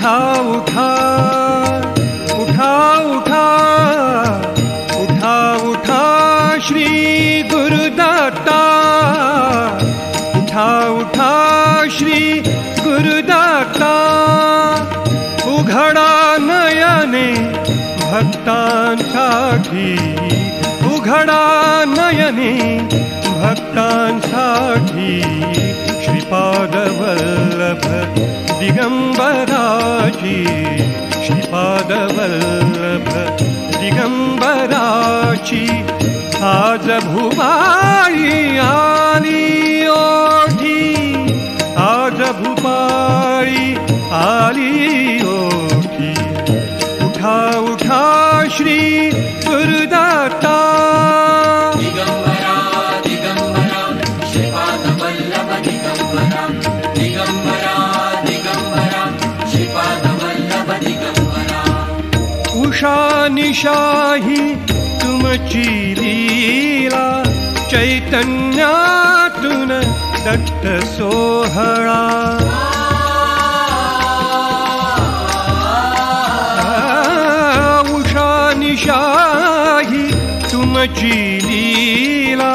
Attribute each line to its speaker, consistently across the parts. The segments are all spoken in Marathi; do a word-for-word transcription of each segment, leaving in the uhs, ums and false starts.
Speaker 1: उठा उठा उठा उठा उठा उठा श्री गुरुदत्ता उठा उठा श्री गुरुदत्ता उघडा नयने भक्तांसाठी उघडा नयने भक्तांसाठी श्रीपाद वल्लभ दिगंबराची श्रीपाद वल्लभ दिगंबराची आज भुपाळी आली ओठी आज भुपाळी आली ओठी उठा उठा श्री गुरुदत्ता उषा निशाही तुमची लीला चैतन्यातून दत्त सोहळा उषा निशाही तुमची लीला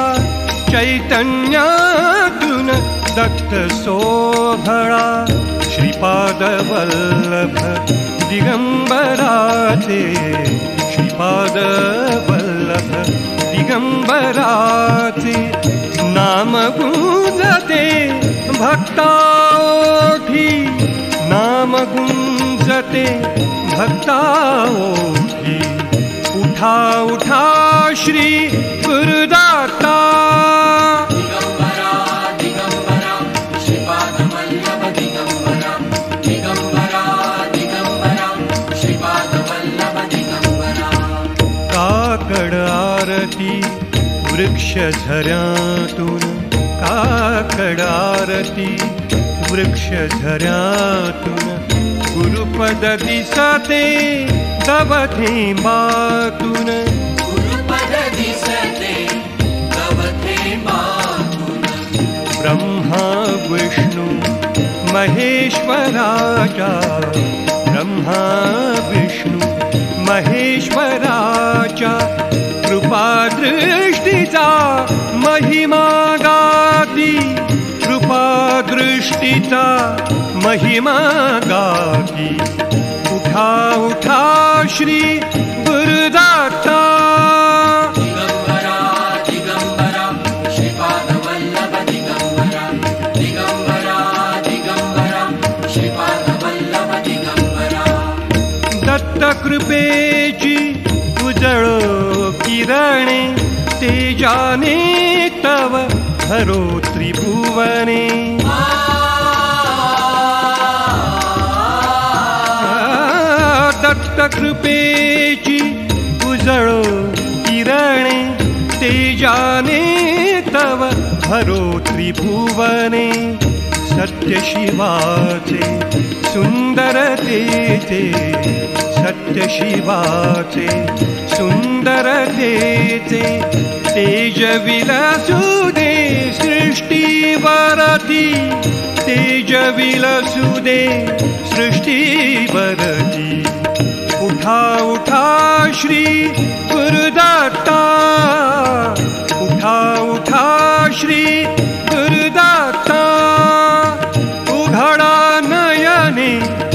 Speaker 1: चैतन्यातून दत्त सोहळा श्रीपाद वल्लभ दिगंबराचे श्रीपाद वल्लभ दिगंबराचे नाम गुंजते भक्ताओठी नाम गुंजते भक्ताओठी उठा उठा श्री गुरुदत्ता काकड आरती वृक्ष झऱ्यातून काकड आरती वृक्ष झऱ्यातून गुरुपद दिसते दवथेंबातून
Speaker 2: गुरुपद दिसते दवथेंबातून
Speaker 1: ब्रह्मा विष्णू महेश्वराचा ब्रह्मा विष्णू महेश्वराच्या कृपादृष्टीचा महिमा गाती कृपादृष्टीचा महिमा गाती उठा उठा श्री गुरुदत्ता
Speaker 2: दिगंबरा दिगंबरा श्रीपाद वल्लभ दिगंबरा दिगंबरा दिगंबरा श्रीपाद वल्लभ दिगंबरा
Speaker 1: दत्त कृपेची उजळो किरणे तेजाने तव हरो त्रिभुवने दत्त कृपेची उजळो किरणे तेजाने तव हरो त्रिभुवने सत्य शिवाचे सुंदरतेचे सत्य शिवाचे सुंदरतेचे तेज विलसुदे सृष्टीवरती तेज विलसुदे सृष्टीवरती उठा उठा श्री गुरुदत्ता उठा उठा श्री गुरुदत्ता उघडा नयने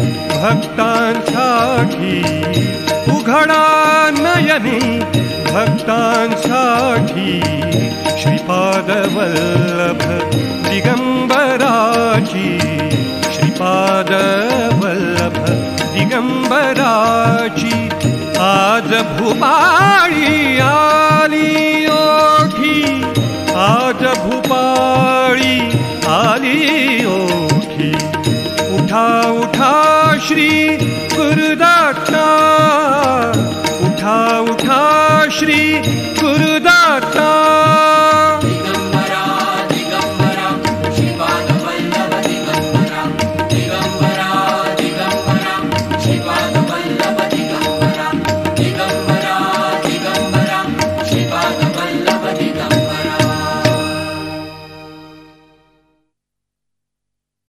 Speaker 1: भक्तांसाठी उघडा नयने भक्तांसाठी श्रीपाद वल्लभ दिगंबराची श्रीपाद वल्लभ दिगंबराची आज भुपाळी आली ओठी आज भुपाळी आली ओठी उठा उठा श्री गुरुदत्ता उठा उठा श्री गुरुदत्ता